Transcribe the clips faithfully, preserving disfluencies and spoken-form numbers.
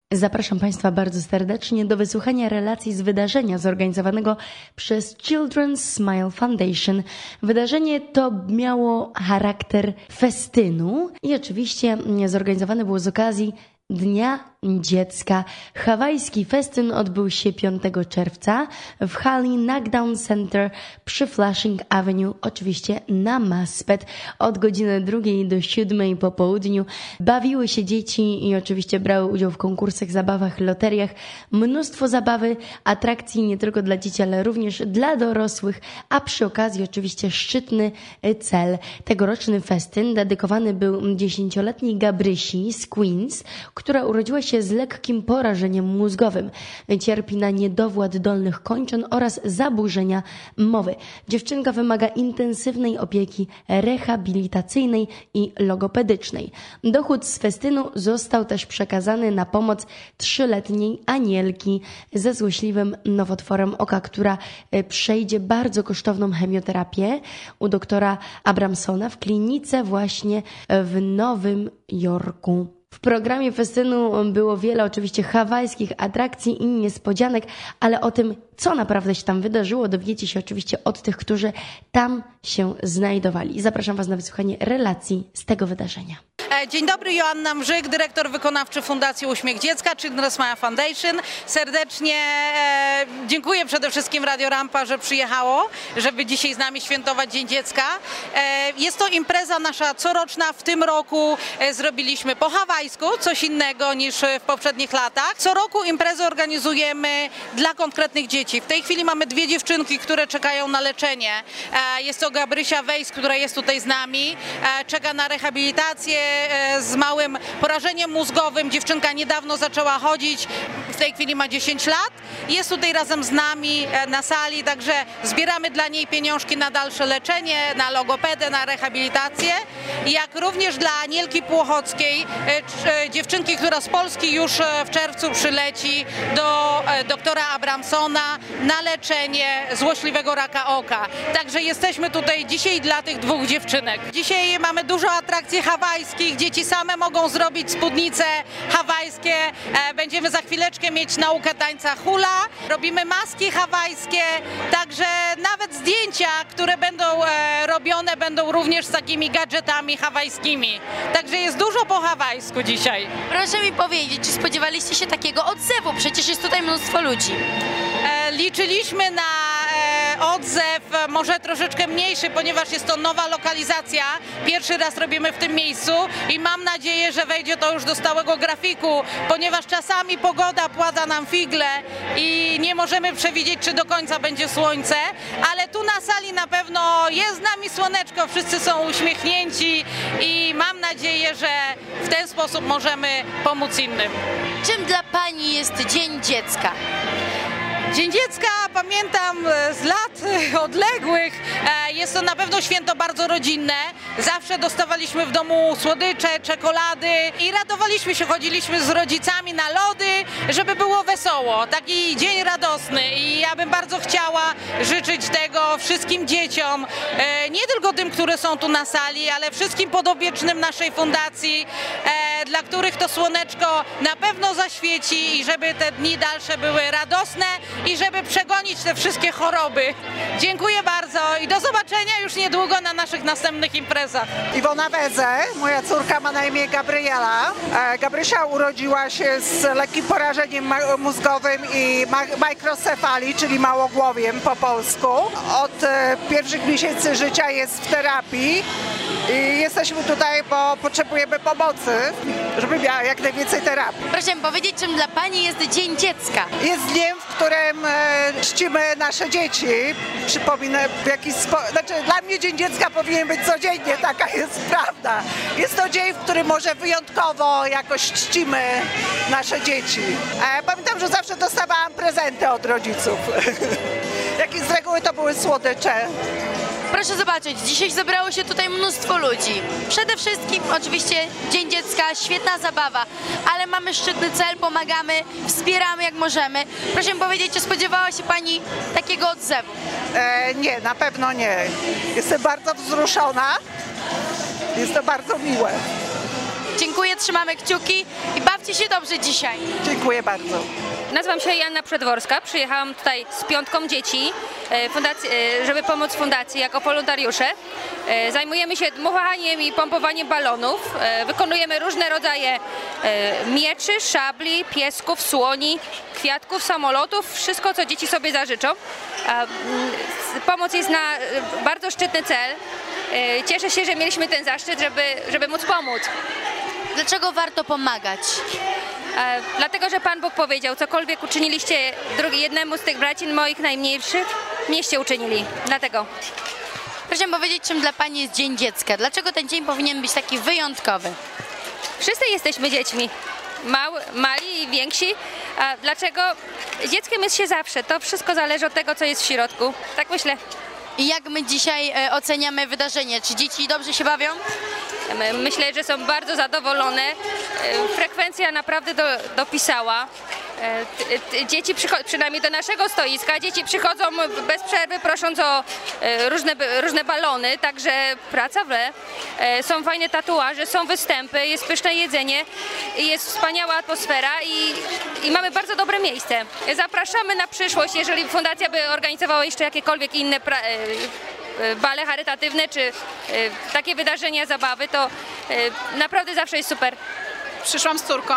Zapraszam Państwa bardzo serdecznie do wysłuchania relacji z wydarzenia zorganizowanego przez Children's Smile Foundation. Wydarzenie to miało charakter festynu i oczywiście zorganizowane było z okazji Dnia Dziecka. Hawajski festyn odbył się piątego czerwca w hali Knockdown Center przy Flushing Avenue, oczywiście na Maspet. Od godziny drugiej do siódmej po południu bawiły się dzieci i oczywiście brały udział w konkursach, zabawach, loteriach. Mnóstwo zabawy, atrakcji nie tylko dla dzieci, ale również dla dorosłych, a przy okazji oczywiście szczytny cel. Tegoroczny festyn dedykowany był dziesięcioletniej Gabrysi z Queens, która urodziła się z lekkim porażeniem mózgowym. Cierpi na niedowład dolnych kończyn oraz zaburzenia mowy. Dziewczynka wymaga intensywnej opieki rehabilitacyjnej i logopedycznej. Dochód z festynu został też przekazany na pomoc trzyletniej Anielki ze złośliwym nowotworem oka, która przejdzie bardzo kosztowną chemioterapię u doktora Abramsona w klinice właśnie w Nowym Jorku. W programie festynu było wiele oczywiście hawajskich atrakcji i niespodzianek, ale o tym, co naprawdę się tam wydarzyło, dowiecie się oczywiście od tych, którzy tam się znajdowali. Zapraszam Was na wysłuchanie relacji z tego wydarzenia. Dzień dobry, Joanna Mrzyk, dyrektor wykonawczy Fundacji Uśmiech Dziecka, Children's Smile Foundation. Serdecznie e, dziękuję przede wszystkim Radio Rampa, że przyjechało, żeby dzisiaj z nami świętować Dzień Dziecka. E, jest to impreza nasza coroczna. W tym roku e, zrobiliśmy po hawajsku, coś innego niż w poprzednich latach. Co roku imprezę organizujemy dla konkretnych dzieci. W tej chwili mamy dwie dziewczynki, które czekają na leczenie. E, jest to Gabrysia Wejs, która jest tutaj z nami, e, czeka na rehabilitację z małym porażeniem mózgowym. Dziewczynka niedawno zaczęła chodzić, w tej chwili ma dziesięć lat. Jest tutaj razem z nami na sali, także zbieramy dla niej pieniążki na dalsze leczenie, na logopedę, na rehabilitację. Jak również dla Anielki Płochockiej, dziewczynki, która z Polski już w czerwcu przyleci do doktora Abramsona na leczenie złośliwego raka oka. Także jesteśmy tutaj dzisiaj dla tych dwóch dziewczynek. Dzisiaj mamy dużo atrakcji hawajskich. Dzieci same mogą zrobić spódnice hawajskie. Będziemy za chwileczkę mieć naukę tańca hula. Robimy maski hawajskie, także nawet zdjęcia, które będą robione, będą również z takimi gadżetami hawajskimi. Także jest dużo po hawajsku dzisiaj. Proszę mi powiedzieć, czy spodziewaliście się takiego odzewu? Przecież jest tutaj mnóstwo ludzi. Liczyliśmy na odzew może troszeczkę mniejszy, ponieważ jest to nowa lokalizacja. Pierwszy raz robimy w tym miejscu i mam nadzieję, że wejdzie to już do stałego grafiku, ponieważ czasami pogoda płata nam figle i nie możemy przewidzieć, czy do końca będzie słońce, ale tu na sali na pewno jest z nami słoneczko, wszyscy są uśmiechnięci i mam nadzieję, że w ten sposób możemy pomóc innym. Czym dla Pani jest Dzień Dziecka? Dzień Dziecka pamiętam z lat odległych. Jest to na pewno święto bardzo rodzinne. Zawsze dostawaliśmy w domu słodycze, czekolady i radowaliśmy się, chodziliśmy z rodzicami na lody, żeby było wesoło. Taki dzień radosny i ja bym bardzo chciała życzyć tego wszystkim dzieciom, nie tylko tym, które są tu na sali, ale wszystkim podopiecznym naszej fundacji, dla których to słoneczko na pewno zaświeci i żeby te dni dalsze były radosne i żeby przegonić te wszystkie choroby. Dziękuję bardzo i do zobaczenia już niedługo na naszych następnych imprezach. Iwona Weze, moja córka ma na imię Gabriela. Gabrysia urodziła się z lekkim porażeniem mózgowym i mikrocefalii, czyli małogłowiem po polsku. Od pierwszych miesięcy życia jest w terapii i jesteśmy tutaj, bo potrzebujemy pomocy, żeby miała jak najwięcej terapii. Proszę mi powiedzieć, czym dla Pani jest Dzień Dziecka? Jest dniem, w którym e, czcimy nasze dzieci. Przypominę w jakiś sposób, znaczy dla mnie Dzień Dziecka powinien być codziennie, taka jest prawda. Jest to dzień, w którym może wyjątkowo jakoś czcimy nasze dzieci. E, pamiętam, że zawsze dostawałam prezenty od rodziców. Jak i z reguły to były słodycze. Proszę zobaczyć, dzisiaj zebrało się tutaj mnóstwo ludzi. Przede wszystkim oczywiście Dzień Dziecka, świetna zabawa, ale mamy szczytny cel, pomagamy, wspieramy jak możemy. Proszę mi powiedzieć, czy spodziewała się Pani takiego odzewu? E, nie, na pewno nie. Jestem bardzo wzruszona. Jest to bardzo miłe. Dziękuję, trzymamy kciuki i bawcie się dobrze dzisiaj. Dziękuję bardzo. Nazywam się Joanna Przedworska. Przyjechałam tutaj z piątką dzieci, e, fundacji, e, żeby pomóc fundacji jako wolontariusze. E, Zajmujemy się dmuchaniem i pompowaniem balonów. E, Wykonujemy różne rodzaje e, mieczy, szabli, piesków, słoni, kwiatków, samolotów, wszystko co dzieci sobie zażyczą. A, mm, Pomoc jest na e, bardzo szczytny cel. E, Cieszę się, że mieliśmy ten zaszczyt, żeby, żeby móc pomóc. Dlaczego warto pomagać? E, Dlatego, że Pan Bóg powiedział, cokolwiek uczyniliście drugi, jednemu z tych braci moich najmniejszych, mieście uczynili. Dlatego. Proszę mi powiedzieć, czym dla Pani jest Dzień Dziecka? Dlaczego ten dzień powinien być taki wyjątkowy? Wszyscy jesteśmy dziećmi. Mały, mali i więksi. A dlaczego? Dzieckiem jest się zawsze. To wszystko zależy od tego, co jest w środku. Tak myślę. I jak my dzisiaj e, oceniamy wydarzenie? Czy dzieci dobrze się bawią? My- Myślę, że są bardzo zadowolone. E, Frekwencja naprawdę do, dopisała. E, t- t- Dzieci, przycho- przynajmniej do naszego stoiska, dzieci przychodzą bez przerwy prosząc o e, różne, b- różne balony, także praca w le. E, Są fajne tatuaże, są występy, jest pyszne jedzenie, i jest wspaniała atmosfera i, i mamy bardzo dobre miejsce. Zapraszamy na przyszłość, jeżeli fundacja by organizowała jeszcze jakiekolwiek inne pra- e, bale charytatywne czy e, takie wydarzenia, zabawy, to e, naprawdę zawsze jest super. Przyszłam z córką,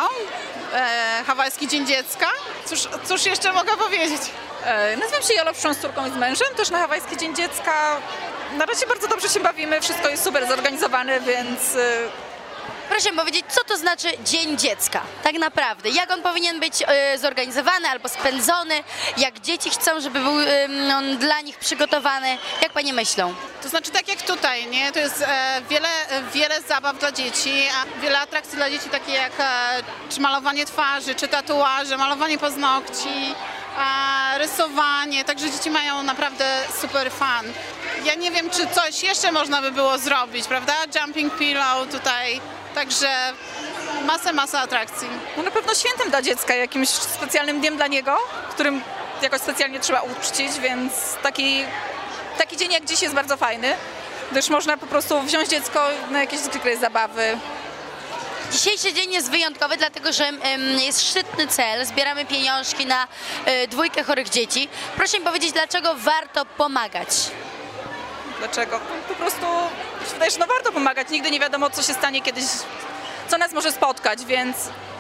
e, hawajski Dzień Dziecka. Cóż, cóż jeszcze mogę powiedzieć? E, Nazywam się Jola, przyszłam z córką i z mężem, też na hawajski Dzień Dziecka. Na razie bardzo dobrze się bawimy, wszystko jest super zorganizowane, więc e, Proszę mi powiedzieć, co to znaczy Dzień Dziecka? Tak naprawdę. Jak on powinien być e, zorganizowany albo spędzony? Jak dzieci chcą, żeby był e, on dla nich przygotowany? Jak Panie myślą? To znaczy tak jak tutaj, nie? To jest e, wiele, e, wiele zabaw dla dzieci, a wiele atrakcji dla dzieci, takie jak e, czy malowanie twarzy, czy tatuaże, malowanie paznokci, e, rysowanie, także dzieci mają naprawdę super fun. Ja nie wiem, czy coś jeszcze można by było zrobić, prawda? Jumping pillow tutaj, także masę, masę atrakcji. no na pewno świętem dla dziecka, jakimś specjalnym dniem dla niego, którym jakoś specjalnie trzeba uczcić, więc taki, taki dzień jak dziś jest bardzo fajny, gdyż można po prostu wziąć dziecko na jakieś zwykłe zabawy. Dzisiejszy dzień jest wyjątkowy, dlatego że em, jest szczytny cel. Zbieramy pieniążki na e, dwójkę chorych dzieci. Proszę mi powiedzieć, dlaczego warto pomagać? Dlaczego? Po prostu mi się wydaje, że no warto pomagać, nigdy nie wiadomo, co się stanie kiedyś, co nas może spotkać, więc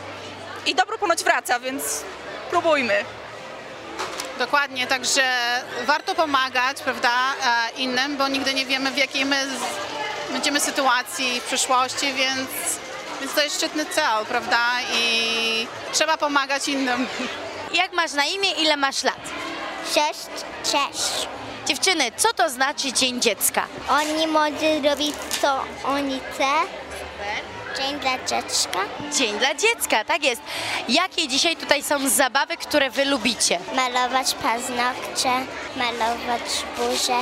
i dobro ponoć wraca, więc próbujmy. Dokładnie, także warto pomagać, prawda, e, innym, bo nigdy nie wiemy, w jakiej my z- będziemy sytuacji w przyszłości, więc, więc to jest szczytny cel, prawda, i trzeba pomagać innym. Jak masz na imię, ile masz lat? Sześć, sześć. Dziewczyny, co to znaczy Dzień Dziecka? Oni mogą robić co oni chcą. Dzień dla dziecka. Dzień dla dziecka, tak jest. Jakie dzisiaj tutaj są zabawy, które wy lubicie? Malować paznokcie, malować buzię,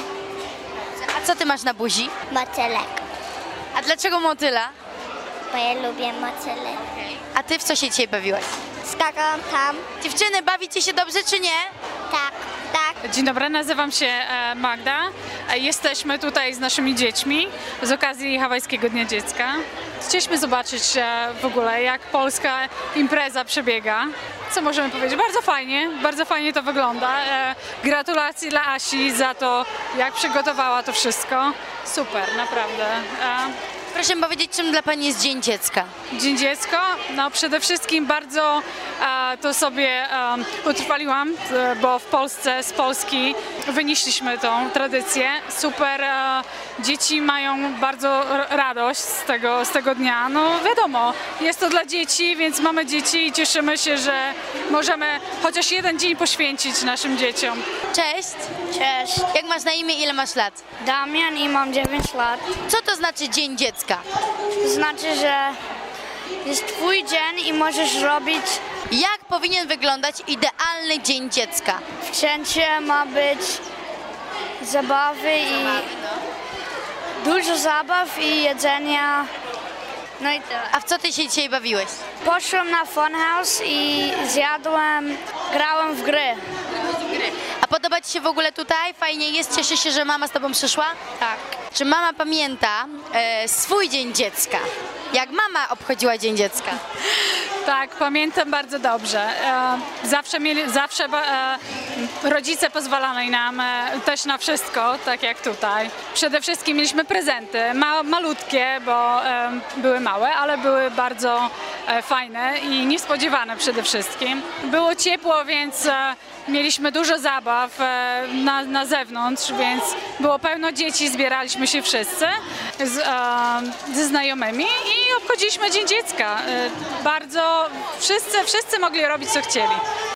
A co ty masz na buzi? motylek, A dlaczego motyla? bo ja lubię motyle. A ty w co się dzisiaj bawiłaś? Skakałam tam. Dziewczyny, bawicie się dobrze czy nie? Tak, tak. Dzień dobry, nazywam się e, Magda. E, Jesteśmy tutaj z naszymi dziećmi z okazji Hawajskiego Dnia Dziecka. Chcieliśmy zobaczyć e, w ogóle, jak polska impreza przebiega. Co możemy powiedzieć? Bardzo fajnie, bardzo fajnie to wygląda. E, Gratulacje dla Asi za to, jak przygotowała to wszystko. Super, naprawdę. E, Proszę mi powiedzieć, czym dla Pani jest Dzień Dziecka? Dzień Dziecka, no przede wszystkim bardzo e, to sobie e, utrwaliłam, e, bo w Polsce, z Polski wynieśliśmy tą tradycję. Super, e, dzieci mają bardzo r- radość z tego, z tego dnia. No wiadomo, jest to dla dzieci, więc mamy dzieci i cieszymy się, że możemy chociaż jeden dzień poświęcić naszym dzieciom. Cześć. Cześć. Jak masz na imię, ile masz lat? Damian i mam dziewięć lat. Co to znaczy Dzień Dziecka? To znaczy, że jest twój dzień i możesz robić. Jak powinien wyglądać idealny Dzień Dziecka? Wszędzie ma być zabawy i dużo zabaw i jedzenia. No i tyle. A w co ty się dzisiaj bawiłeś? Poszłam na Funhouse i zjadłem, grałem w gry. A podoba Ci się w ogóle tutaj? Fajnie jest? Cieszę się, że mama z Tobą przyszła? Tak. Czy mama pamięta e, swój Dzień Dziecka? Jak mama obchodziła Dzień Dziecka? Tak, pamiętam bardzo dobrze. E, Zawsze, mieli, zawsze e, rodzice pozwalali nam e, też na wszystko, tak jak tutaj. Przede wszystkim mieliśmy prezenty, ma, malutkie, bo e, były małe, ale były bardzo e, fajne i niespodziewane przede wszystkim. Było ciepło, więc e, mieliśmy dużo zabaw e, na, na zewnątrz, więc było pełno dzieci, zbieraliśmy się wszyscy z, e, ze znajomymi i obchodziliśmy Dzień Dziecka. E, bardzo wszyscy, wszyscy mogli robić co chcieli.